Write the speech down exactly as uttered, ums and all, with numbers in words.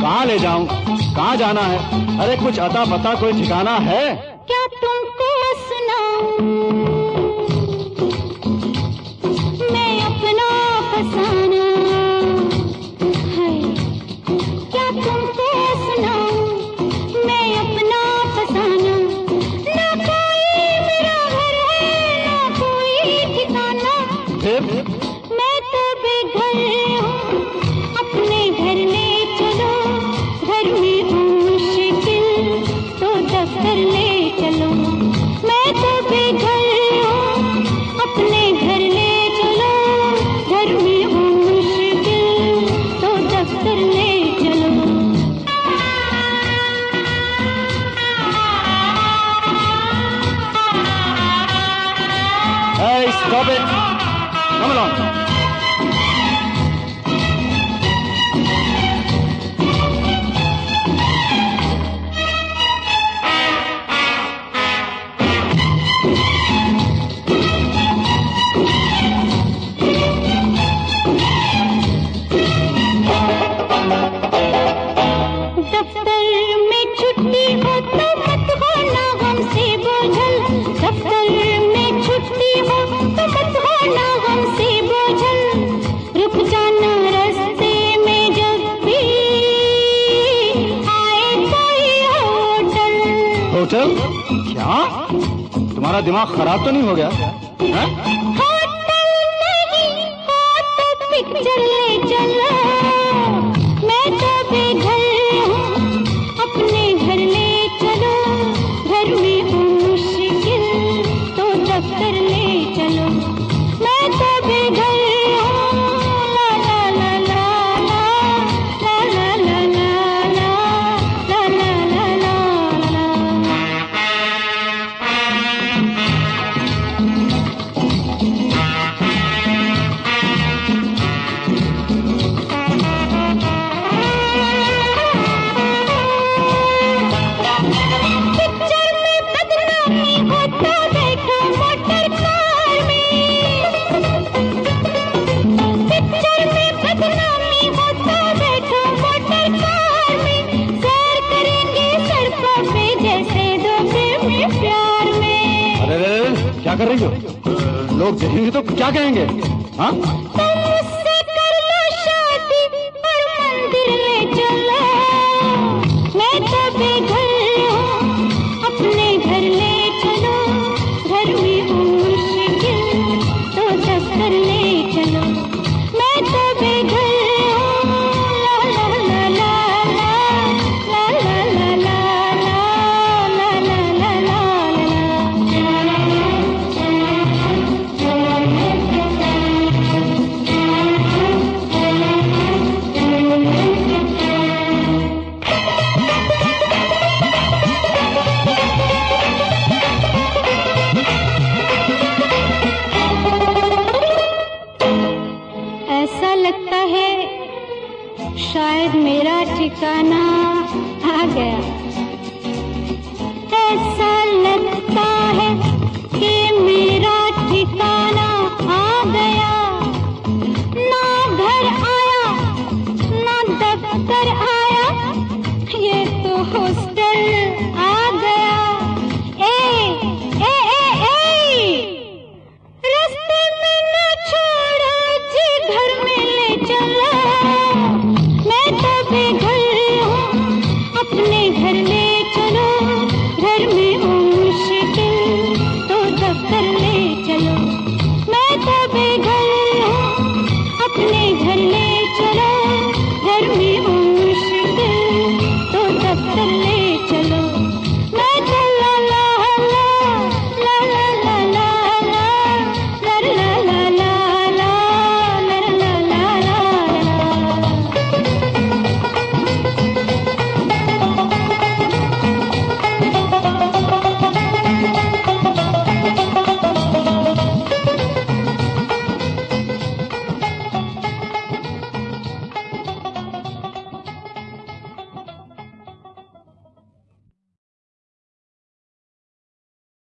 कहाँ ले जाऊं, कहाँ जाना है? अरे कुछ अता पता कोई ठिकाना है? क्या तुमको सुनाऊं मैं अपना फसाना है? क्या तुमको सुनाऊं मैं अपना फसाना? ना कोई मेरा घर है, ना कोई ठिकाना। मैं तो बेघर हूँ, अपने घर ले चलो। घर में हूँ मुश्किल, तो दफ्तर ले चलो। मैं तो बेघर हूँ, अपने घर ले चलो। घर में हूँ मुश्किल, तो दफ्तर ले चलो। Hey, stop it! Come along. Hotel? क्या तुम्हारा दिमाग खराब तो नहीं हो गया? है? होटल नहीं हो तो पिक्चर ले चलो। मैं तो बेघर हूँ, अपने घर ले चलो। घर में हूँ मुश्किल, तो दफ्तर ले चलो। मैं तो बेघर हूँ, ला ला ला ला ला ला ला ला ला ला ला ला। क्या कर रही हो? लोग देखेंगे तो क्या कहेंगे? हाँ? तुम मुझसे कर लो शादी और मंदिर ले चलो। मैं तो बेघर हूँ, अपने घर ले चलो। घर में हूँ मुश्किल, तो दफ्तर ले चलो। मैं तो बेघर हूँ, ला ला ला ला ला ला ला ला ला ला ला ला। ऐसा लगता है शायद मेरा ठिकाना आ गया। ऐसा